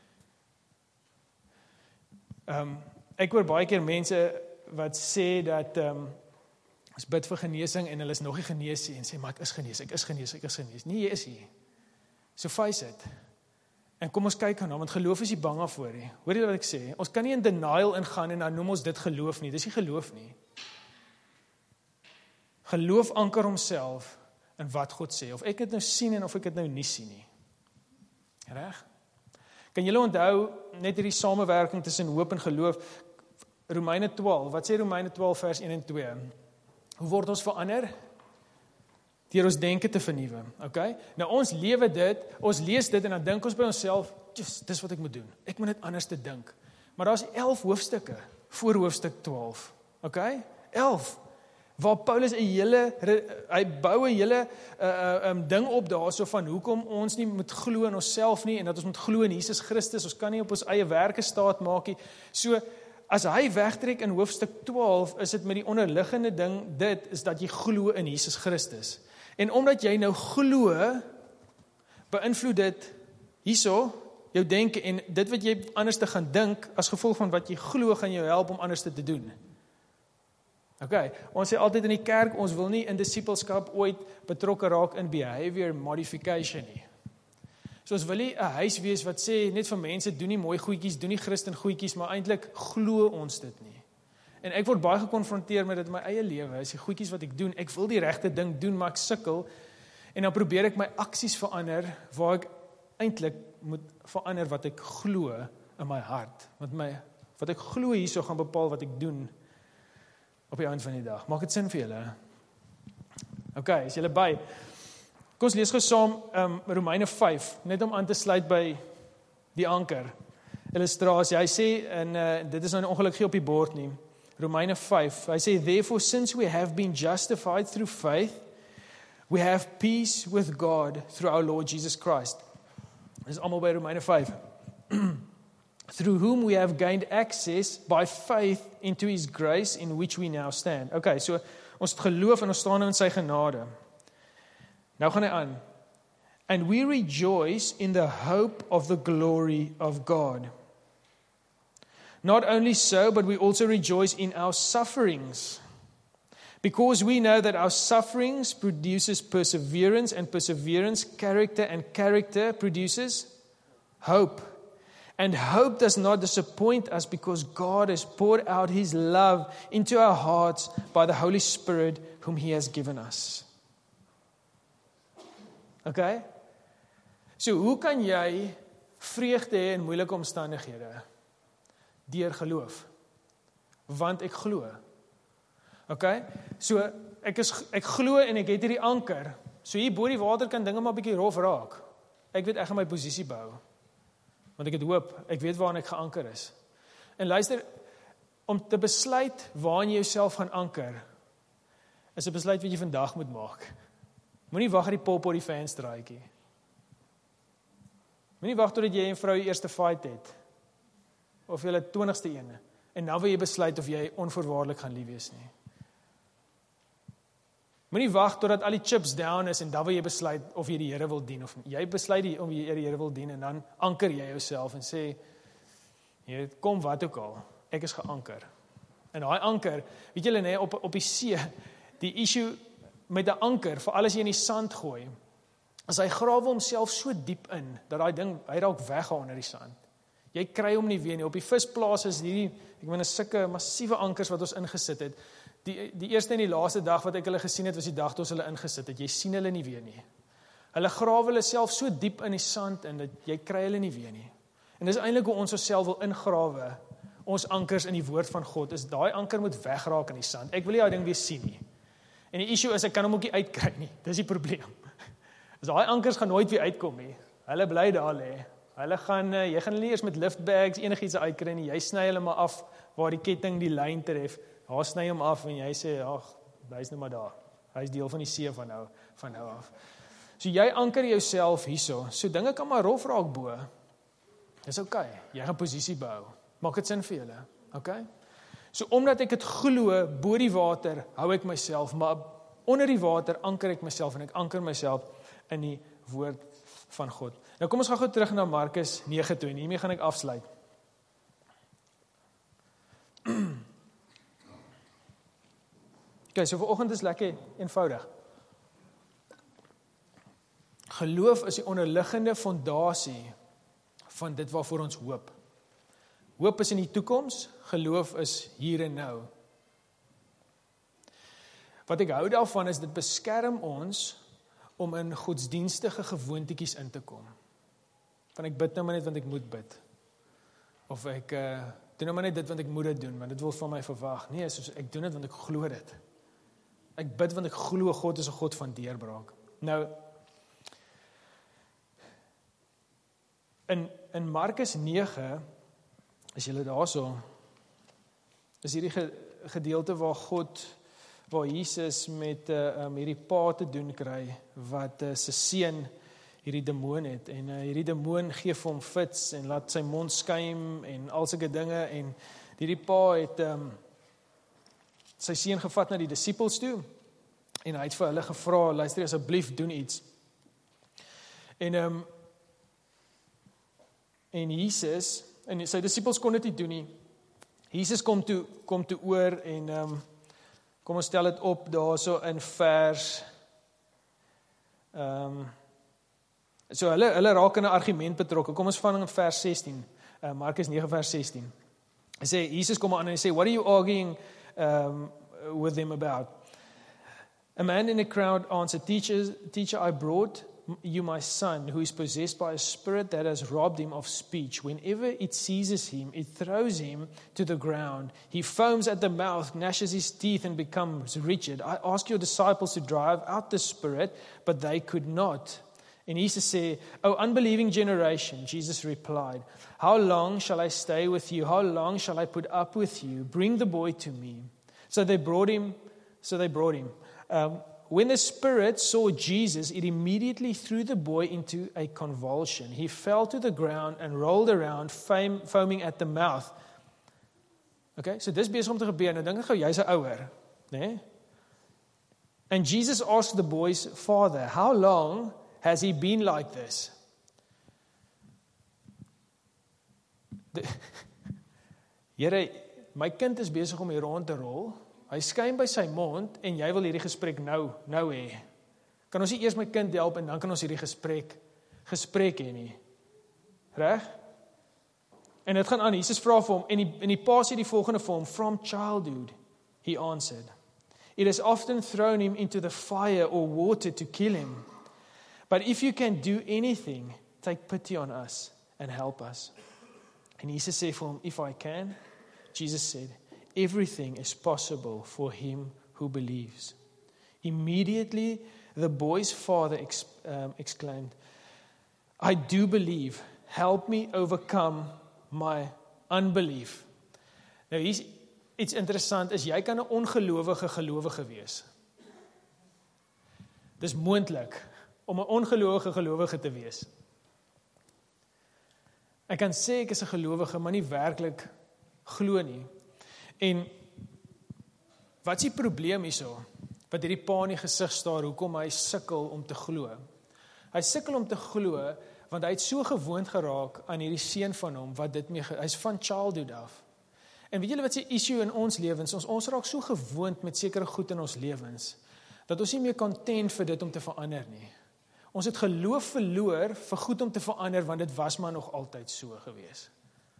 Ek hoor baie keer mense wat sê dat ons bid vir genesing en hulle is nog nie genees nie en sê, maar ek is genees. Nee, jy is nie. So face it. En kom ons kyk aan hom, want geloof is nie bang daarvoor nie. Hoor jy wat ek sê? Ons kan nie in denial ingaan en dan noem ons dit geloof nie. Dis nie geloof nie. Geloof anker homself in wat God sê, of ek dit nou sien en of ek dit nou nie sien nie. Reg? Kan julle onthou net hierdie samewerking tussen hoop en geloof? Romeine 12, wat sê Romeine 12 vers 1 en 2? Hoe word ons verander? Deur ons denke te vernuwe, okay? Nou ons lewe dit, ons lees dit en dan dink ons by onsself, dis wat ek moet doen. Ek moet net anders te dink. Maar daar's 11 hoofstukke voor hoofstuk 12, okay? 11. Waar Paulus hy bou 'n hele ding op daarso van hoekom ons nie moet glo in onsself nie en dat ons moet glo in Jesus Christus. Ons kan nie op ons eie werke staat maak nie. So as hy wegtrek in hoofstuk 12, is dit met die onderliggende ding, dit is dat jy glo in Jesus Christus. En omdat jy nou glo, beïnvloed dit hierso jou denke en dit wat jy anders te gaan dink as gevolg van wat jy glo gaan jou help om anders te doen. Okay, ons sê altyd in die kerk, ons wil nie in disipelskap ooit betrokke raak in behavior modification nie. So ons wil nie 'n huis wees wat sê net vir mense, doen nie mooi goedjies, doen nie Christen goedjies, maar eintlik glo ons dit nie. En ek word baie gekonfronteer met dit in my eie lewe, is die goedjies wat ek doen, ek wil die regte ding doen, maar ek sukkel, en dan probeer ek my aksies verander, waar ek eintlik moet verander wat ek glo in my hart, want wat ek glo hierso gaan bepaal wat ek doen, op die einde van die dag. Maak dit sin vir julle? Okay, is julle by? Kom ons lees gou saam Romeine 5, net om aan te sluit by die anker. Illustrasie, hy sê, en dit is nou ongelukkig nie op die bord nie, Romeine 5, hy sê, therefore since we have been justified through faith, we have peace with God through our Lord Jesus Christ. Dit is allemaal by Romeine 5. Through whom we have gained access by faith into His grace in which we now stand. Okay, so ons het geloof en ons staan nou in sy genade. Nou gaan hy aan. And we rejoice in the hope of the glory of God. Not only so, but we also rejoice in our sufferings, because we know that our sufferings produces perseverance, and perseverance, character, and character produces hope. And hope does not disappoint us because God has poured out His love into our hearts by the Holy Spirit whom He has given us. Okay? So hoe kan jy vreugde hê in moeilike omstandighede? deur geloof. Want ek glo. Okay? So, ek glo en ek het hierdie anker. So hier bo die water kan dinge maar bietjie rof raak. Ek weet ek gaan my posisie behou. Want ek het hoop, ek weet waaraan ek geanker is. En luister, om te besluit waarin jy jouself gaan anker, is 'n besluit wat jy vandag moet maak. Moenie wag dat die pop op die fans draaitjie. Moenie wag totdat jy en vrou die eerste fight het. Of julle 20ste ene. En nou wil jy besluit of jy onvoorwaardelik gaan lief wees nie. Moenie wag totdat al die chips down is en dan wil jy besluit of jy die Here wil dien of nie. Jy besluit om jy die Here wil dien en dan anker jy jouself en sê, jy kom wat ook al, ek is geanker. En daai anker, weet julle nee, op die see, die issue met 'n anker, veral as jy in die sand gooi, as hy grawe homself so diep in, dat daai ding, hy raak weggaan onder die sand. Jy kry hom nie weer nie. Op die visplaas is hierdie, ek meen, sulke massiewe ankers wat ons ingesit het. Die eerste en die laaste dag wat ek hulle gesien het, was die dag toe ons hulle ingesit het. Jy sien hulle nie weer nie. Hulle grawe hulle self so diep in die sand in, dat jy kry hulle nie weer nie. En dis eintlik hoe ons osself wil ingrawe, ons ankers in die woord van God, is daai anker moet wegraak in die sand. Ek wil nie daai ding weer sien nie. En die issue is, ek kan hom ook nie uitkry nie. Dis die probleem. Dus daai ankers gaan nooit weer uitkom nie. Hulle bly daar lê. Hulle gaan, jy gaan hulle nie eers met liftbags enigiets uitkry nie. Jy sny hulle maar af waar die ketting die lyn tref. Daar sny hom af en jy sê, ag, hy's nou maar daar. Hy's deel van die see van nou af. So jy anker jouself hierso. So dinge kan maar rof raak bo. Dis okay. Jy gaan posisie behou. Maak dit sin vir julle? Okay? So omdat ek dit glo bo die water, hou ek myself, maar onder die water anker ek myself en ek anker myself in die woord van God. Nou kom ons gaan gou terug na Markus 9 toe en hiermee gaan ek afsluit. Okay, so vanoggend is lekker eenvoudig. Geloof is die onderliggende fondasie van dit waarvoor ons hoop. Hoop is in die toekoms, geloof is hier en nou. Wat ek hou daarvan is, dit beskerm ons om in godsdienstige gewoontetjies in te kom. Van ek bid nou maar net want ek moet bid. Of ek doen nou maar net dit want ek moet dit doen, want dit word van my verwag. Nee, soos ek doen dit want ek glo dit. Ek bid want ek glo God is 'n God van deurbraak. Nou, in Markus 9, as julle daarso, is hierdie gedeelte waar Jesus met hierdie pa te doen kry, wat sy seun hierdie demoon het, en hierdie demoon gee vir hom fits, en laat sy mond skuim, en al sulke dinge, en hierdie pa het sy seun gevat na die disippels toe, en hy het vir hulle gevra, luister asseblief, doen iets. En Jesus, en sy disippels kon dit nie doen nie. Jesus kom toe oor en kom ons stel dit op daarso in vers so hulle raak in 'n argument betrokke. Kom ons van in vers 16. Markus 9 vers 16. Hy sê Jesus kom aan en hy sê, "What are you arguing with them about?" A man in the crowd answered, Teacher, I brought you my son, who is possessed by a spirit that has robbed him of speech. Whenever it seizes him, it throws him to the ground. He foams at the mouth, gnashes his teeth, and becomes rigid. I asked your disciples to drive out the spirit, but they could not. And Jesus said, "O unbelieving generation," Jesus replied, "how long shall I stay with you? How long shall I put up with you? Bring the boy to me." So they brought him. When the spirit saw Jesus, it immediately threw the boy into a convulsion. He fell to the ground and rolled around, foaming at the mouth. Okay, so dis besig om te gebeur. Nou dink ek gou, jy's 'n ouer, né? And Jesus asked the boy's father, "How long has he been like this?" Here, my kind is besig om hier rond te rol. Hy skuim by sy mond en jy wil hierdie gesprek nou hê. Kan ons nie eers my kind help en dan kan ons hierdie gesprek hê nie. Reg? En dit gaan aan, Jesus vra vir hom en die pa sê die volgende vir hom, "From childhood," he answered. "It has often thrown him into the fire or water to kill him. But if you can do anything, take pity on us and help us." En Jesus sê vir hom, if I can, Jesus said, everything is possible for him who believes. Immediately, the boy's father exclaimed, I do believe, help me overcome my unbelief. Nou hier is iets interessant, is jy kan 'n ongelowige gelowige wees. Dis moontlik om 'n ongelowige gelowige te wees. Ek kan sê ek is 'n gelowige, maar nie werklik glo nie. En wat is die probleem hierso? Wat hierdie pa in die gesig staar, hoekom hy sukkel om te glo? Hy sukkel om te glo, want hy het so gewoond geraak aan hierdie seun van hom, wat dit mee, hy's van childhood af. En weet julle wat is die issue in ons lewens? Ons raak so gewoond met sekere goed in ons lewens, dat ons nie meer content vir dit om te verander nie. Ons het geloof verloor vir goed om te verander, want dit was maar nog altyd so gewees.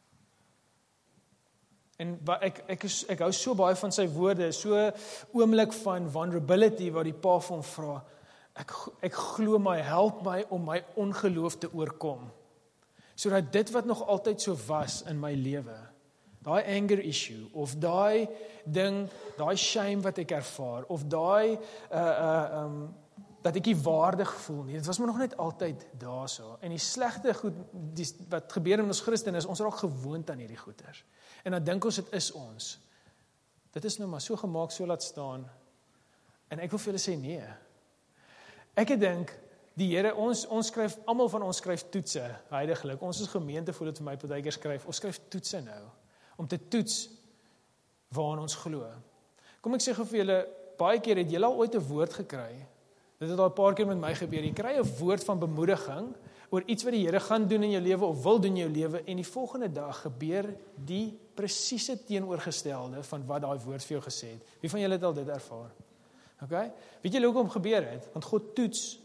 En ek hou so baie van sy woorde, so oomblik van vulnerability, waar die pa vir hom vra, ek glo my, help my om my ongeloof te oorkom, sodat dit wat nog altyd so was in my lewe, daai anger issue, of daai ding, daai shame wat ek ervaar, of daai dat ek nie waardig voel nie, dit was maar nog net altyd daar so. En die slegte goed, wat gebeur in ons Christen is, ons raak gewoond aan hierdie goeders. En dan dink ons, dit is ons. Dit is nou maar so gemaak, so laat staan. En ek wil vir julle sê, nee. Ek dink, die Here, ons skryf, almal van ons skryf toetse, heiliglik. Ons is gemeente, voel dit vir my, partykeer skryf, ons skryf toetse nou, om te toets waarin ons glo. Kom ek sê vir julle, baie keer het julle al ooit 'n woord gekry. Dit het al 'n paar keer met my gebeur. Jy kry 'n woord van bemoediging oor iets wat die Here gaan doen in jou lewe of wil doen in jou lewe, en die volgende dag gebeur die presiese teenoorgestelde van wat daai woord vir jou gesê het. Wie van julle het al dit ervaar? Okay? Weet julle hoekom gebeur het? Want God toets.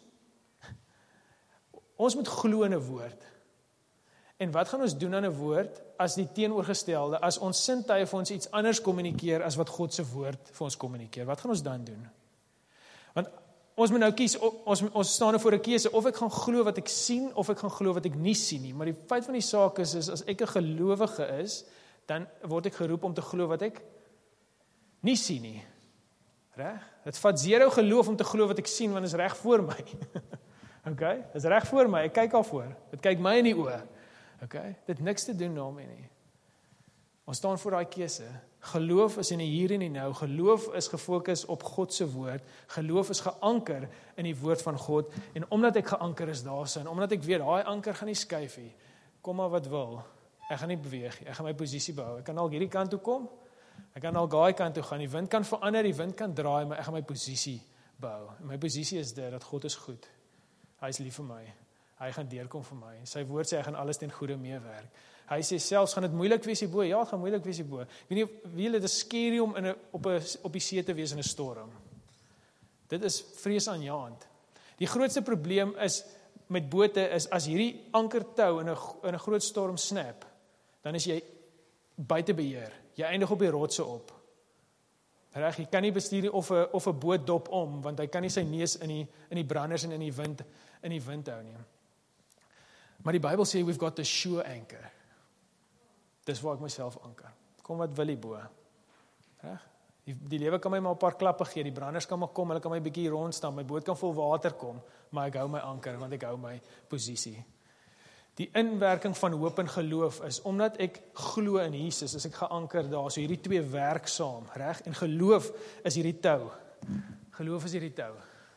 Ons moet glo in 'n woord. En wat gaan ons doen aan 'n woord as die teenoorgestelde, as ons sintuie vir ons iets anders kommunikeer as wat God se woord vir ons kommunikeer? Wat gaan ons dan doen? Want ons moet nou kies, ons staan nou voor 'n keuse, of ek gaan glo wat ek sien, of ek gaan glo wat ek nie sien nie. Maar die feit van die saak is as ek 'n gelowige is, dan word ek geroep om te glo wat ek nie sien nie. Reg? Dit vat zero geloof om te glo wat ek sien, want dit is reg voor my. Okay? Dit is reg voor my, ek kyk al voor. Dit kyk my in die oë. Okay? Dit niks te doen daarmee nie. Ons staan voor daai keuse. Geloof is in die hier en die nou. Geloof is gefokus op God se woord. Geloof is geanker in die woord van God. En omdat ek geanker is daarin, omdat ek weet, daai anker gaan nie skuif nie. Kom maar wat wil. Ek gaan nie beweeg nie. Ek gaan my posisie behou. Ek kan al hierdie kant toe kom. Ek kan al daai kant toe gaan. Die wind kan verander, die wind kan draai, maar ek gaan my posisie behou. En my posisie is dit, dat God is goed. Hy is lief vir my. Hy gaan deurkom vir my. Sy woord sê, hy gaan alles ten goeie meewerk. Hy sê selfs, gaan dit moeilik wees hierbo? Ja, het gaan moeilik wees hierbo. Ek weet nie, wie julle, dit is scary om op die see te wees in 'n storm. Dit is vreesaanjaend. Die grootste probleem is, met bote, is as hierdie ankertou in 'n groot storm snap, dan is jy buite beheer. Jy eindig op die rotse op. Reg, jy kan nie bestuur nie of 'n boot dop om, want hy kan nie sy neus in die branders en in die wind hou nie. Maar die Bybel sê, we've got the sure anchor. Dis waar ek myself anker. Kom wat wil die bo. Reg? Die lewe kan my maar 'n paar klappe gee, die branders kan maar kom, hulle kan my 'n bietjie rondstaan, my boot kan vol water kom, maar ek hou my anker, want ek hou my posisie. Die inwerking van hoop en geloof is, omdat ek glo in Jesus, is ek geanker daar, so hierdie twee werk saam, reg? En geloof is hierdie tou. Geloof is hierdie tou.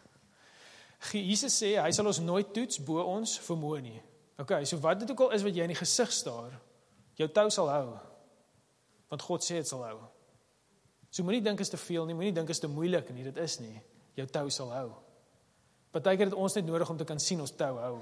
Jesus sê, hy sal ons nooit toets bo ons vermoë nie. Okay, so wat dit ook al is wat jy in die gesig staar, jou tou sal hou, want God sê het sal hou. So moenie dink is te veel nie, moenie dink is te moeilik nie, dit is nie. Jou tou sal hou. Partykeer het ons net nodig om te kan sien ons tou hou.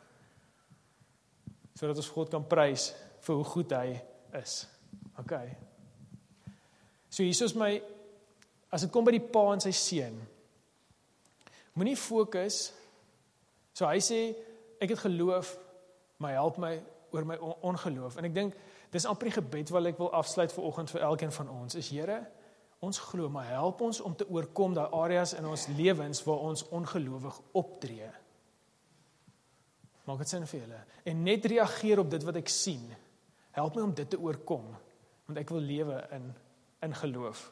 Sodat ons God kan prys vir hoe goed hy is. Okay. So hier is my, as dit kom by die pa en sy seun, moenie fokus, so hy sê, ek het geloof, maar help my oor my ongeloof. En ek dink, dis amper die gebed wat ek wil afsluit vanoggend vir elkeen van ons, is Here, ons glo, maar help ons om te oorkom daai areas in ons lewens waar ons ongelowig optree. Maak dit sin vir julle? En net reageer op dit wat ek sien. Help my om dit te oorkom, want ek wil lewe in geloof.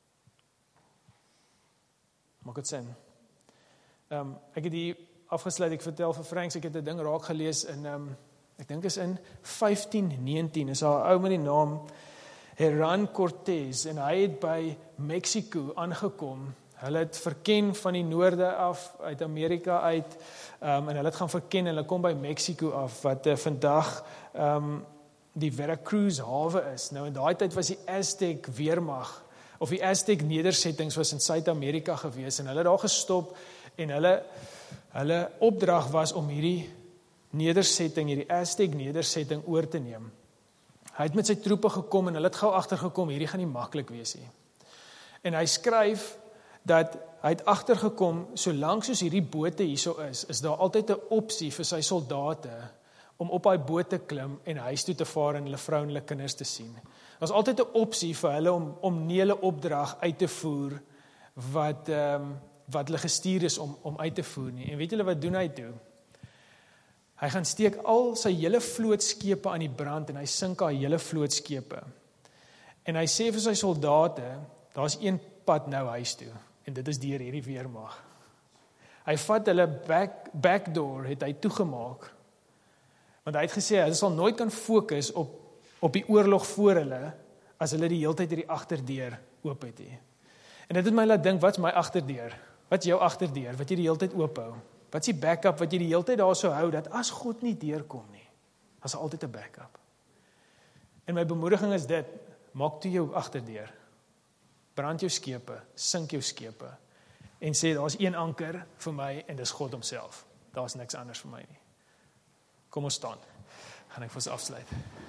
Maak dit sin? Ek het hier afgesluit, ek vertel vir Franks, ek het 'n ding raak gelees in, ek dink is in 1519, is daar 'n ou met die naam Hernán Cortés, en hy het by Mexico aangekom. Hulle het verken van die noorde af, uit Amerika uit, en hulle het gaan verken, en hulle kom by Mexico af, wat vandag die Veracruz hawe is. Nou in daai tyd was die Aztec weermag, of die Aztec nedersettings was in Suid-Amerika gewees, en hulle het daar gestop, en hulle opdrag was om hierdie nedersetting, hierdie Aztec nedersetting oor te neem. Hy het met sy troepe gekom, en hulle het gou agtergekom, hierdie gaan nie maklik wees nie. En hy skryf, dat hy het agtergekom, solank soos hierdie bote hierso is daar altyd 'n opsie vir sy soldate, om op daai boot te klim, en huis toe te vaar, en hulle vrou en hulle kinders te sien. Daar's altyd 'n opsie vir hulle, om nie hulle opdrag uit te voer, wat hulle gestuur is, om uit te voer nie. En weet julle wat doen hy toe? Hy gaan steek al sy hele vlootskepe aan die brand, en hy sink haar hele vlootskepe. En hy sê vir sy soldate, daar's een pad nou huis toe, en dit is deur hierdie weermag. Hy vat hulle backdoor, het hy toegemaak, want hy het gesê, hulle sal nooit kan fokus op die oorlog voor hulle, as hulle die hele tyd hierdie agterdeur oop het. En dit het my laat dink, wat's my agterdeur? Wat's jou agterdeur, wat jy die hele tyd oop hou? Wat's die backup, wat jy die hele tyd daar so hou, dat as God nie deurkom nie, as altyd 'n backup. En my bemoediging is dit, maak toe jou agterdeur. Brand jou skepe, sink jou skepe, en sê, daar's een anker vir my, en dis God homself. Daar's niks anders vir my nie. Kom ons staan, gaan ek vir ons afsluit.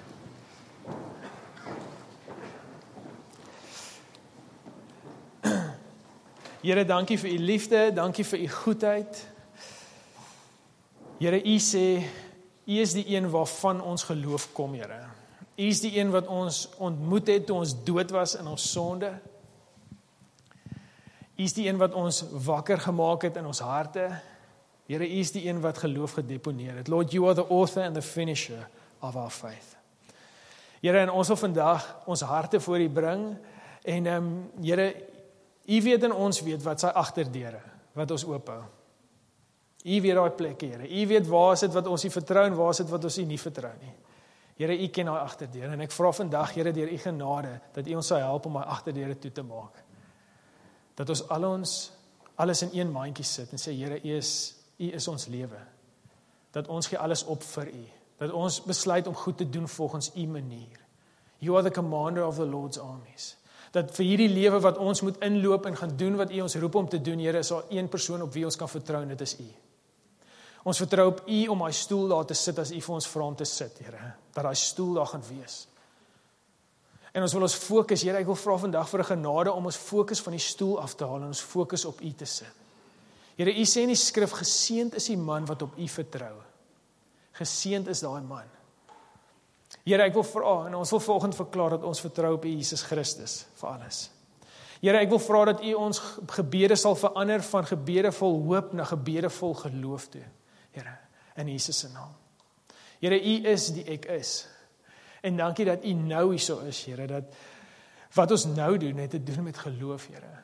Here, dankie vir u liefde, dankie vir u goedheid. Here, u sê, u is die een waarvan ons geloof kom, Here. U is die een wat ons ontmoet het, toe ons dood was in ons sonde. U is die een wat ons wakker gemaak het in ons harte. Here, u is die een wat geloof gedeponeer het. Lord, you are the author and the finisher of our faith. Here, en ons wil vandag ons harte voor u bring, en Here, u weet en ons weet wat sy agterdeure, wat ons oophou. U weet daai plekke, Here. U weet waar is dit wat ons u vertrou, en waar is dit wat ons u nie vertrou nie. Here, u ken daai agterdeure, en ek vra vandag, Here, deur u genade, dat u ons sal help om daai agterdeure toe te maak. Dat ons alles in een mandjie sit, en sê, Here, u is ons lewe. Dat ons gee alles op vir u. Dat ons besluit om goed te doen volgens u manier. You are the commander of the Lord's armies. Dat vir hierdie lewe wat ons moet inloop en gaan doen wat u ons roep om te doen, Here, is daar een persoon op wie ons kan vertrou, en dit is u. Ons vertrou op u om daai stoel daar te sit as u vir ons vra om te sit, Here. Dat daai stoel daar gaan wees. En ons wil ons fokus, Here, ek wil vra vandag vir 'n genade om ons fokus van die stoel af te haal en ons fokus op u te sit. Here, u sê in die skrif, geseënd is die man wat op u vertrou. Geseënd is daai man. Here, ek wil vra, en ons wil vanoggend verklaar dat ons vertrou op u Jesus Christus vir alles. Here, ek wil vra dat u ons gebede sal verander van gebede vol hoop na gebede vol geloof toe. Here, in Jesus se naam. Here, u is die ek is. En dankie dat u nou hierso is, Here, dat wat ons nou doen, het te doen met geloof, Here.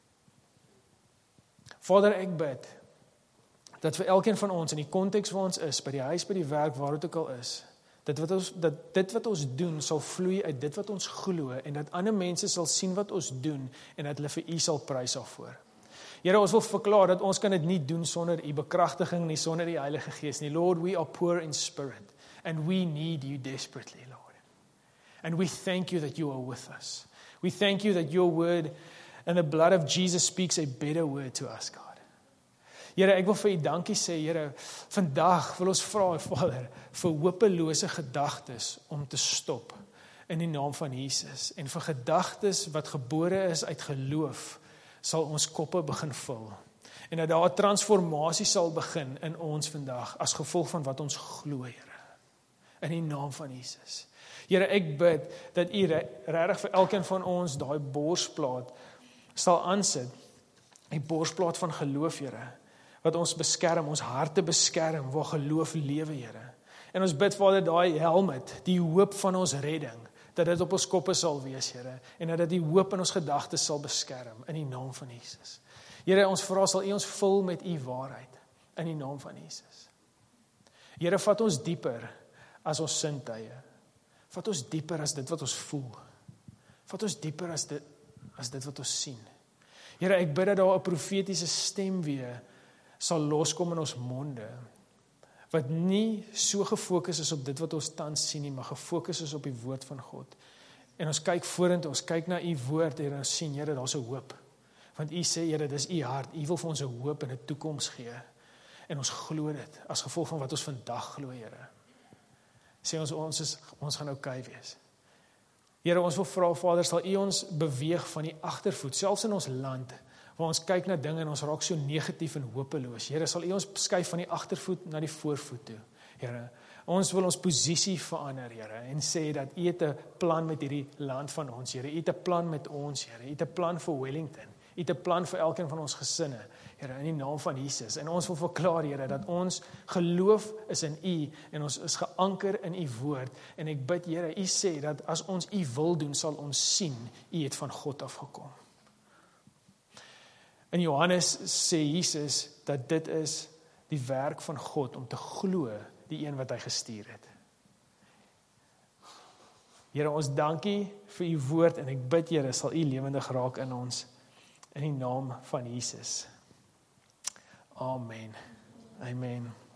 Vader, ek bid, dat vir elkeen van ons, in die konteks waar ons is, by die huis, by die werk, waar het ook al is, dat dit wat ons doen, sal vloei uit dit wat ons glo, en dat ander mense sal sien wat ons doen, en dat hulle vir u sal prys daarvoor. Here, ons wil verklaar dat ons kan dit nie doen sonder u bekragtiging nie, sonder die Heilige Gees nie. Lord, we are poor in spirit, and we need you desperately, Lord. And we thank you that you are with us. We thank you that your word and the blood of Jesus speaks a better word to us, God. Here, ek wil vir u dankie sê, Here, vandag wil ons vra, Vader, vir hopelose gedagtes om te stop in die naam van Jesus. En vir gedagtes wat gebore is uit geloof, sal ons koppe begin vul. En dat daar 'n transformasie sal begin in ons vandag, as gevolg van wat ons glo, Here. In die naam van Jesus. Here, ek bid dat u regtig vir elkeen van ons daai borsplaat sal aansit, die borsplaat van geloof, Here, wat ons beskerm, ons harte beskerm, waar geloof lewe, Here. En ons bid, Vader, daai helmet, die hoop van ons redding, dat dit op ons koppe sal wees, Here, en dat dit die hoop in ons gedagtes sal beskerm, in die naam van Jesus. Here, ons vra, sal U ons vul met U waarheid, in die naam van Jesus. Here, vat ons dieper as ons sintuie. Vat ons dieper as dit wat ons voel. Vat ons dieper as dit wat ons sien. Here, ek bid dat daar 'n profetiese stem weer sal loskom in ons monde, wat nie so gefokus is op dit wat ons tans sien nie, maar gefokus is op die woord van God. En ons kyk vorentoe, ons kyk na U woord en ons sien, Here, daar's 'n hoop. Want U sê, Here, dis U hart. U wil vir ons 'n hoop en 'n toekoms gee. En ons glo dit, as gevolg van wat ons vandag glo, Here. Sê ons gaan okay wees. Here, ons wil vra, Vader, sal U ons beweeg van die agtervoet, selfs in ons land, waar ons kyk na dinge en ons raak so negatief en hopeloos. Here, sal U ons skuif van die agtervoet na die voorvoet toe. Here, ons wil ons posisie verander, Here, en sê dat U het 'n plan met hierdie land van ons, Here. U het 'n plan met ons, Here. U het 'n plan vir Wellington. U het 'n plan vir elkeen van ons gesinne, Here, in die naam van Jesus. En ons wil verklaar, Here, dat ons geloof is in U en ons is geanker in U woord. En ek bid, Here, U sê dat as ons U wil doen, sal ons sien U het van God afgekom. In Johannes sê Jesus dat dit is die werk van God om te glo die een wat hy gestuur het. Here, ons dankie vir U woord en ek bid, Here, sal U lewendig raak in ons in die naam van Jesus. Amen. Amen.